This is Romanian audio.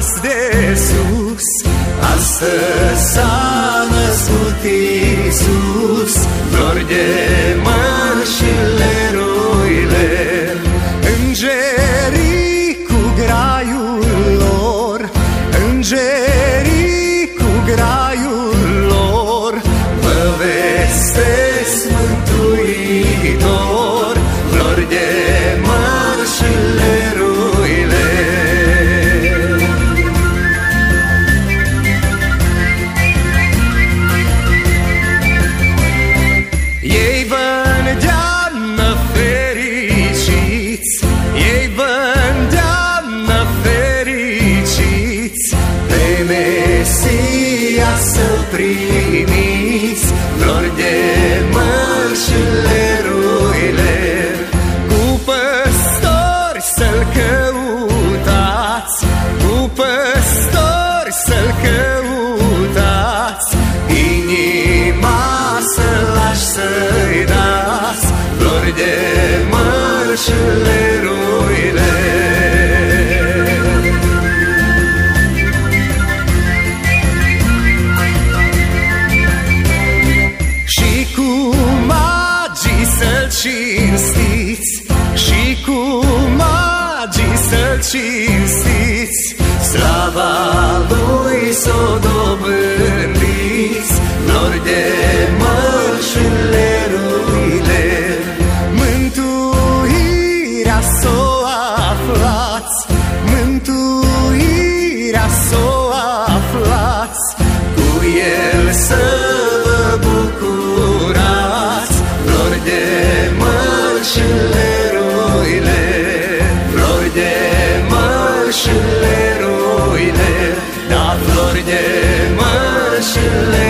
de sus. Astăzi s-a născut Iisus, flori de măr și leruile. Îngerii cu graiul lor, îngerii cu graiul lor, vă vestesc Mântuitor, flori de măr și leruile. Ei vă îndeamnă fericiți, ei vă îndeamnă fericiți, pe Mesia să-L primiți, flori de măr și leruile. Cu păstori să-L căutați, cu păstori să-L căutați, inima să lași să-i dați, flori de măr și leruile. Și cu magii să-L cinstiți, și cu magii să-L cinstiți, slava Lui s-o dobândiți, flori de măr și leruile. Mântuirea s-o aflați, mântuirea s-o aflați, cu El să vă bucurați, flori de măr și leruile, flori de măr și leruile, da, flori de măr și leruile.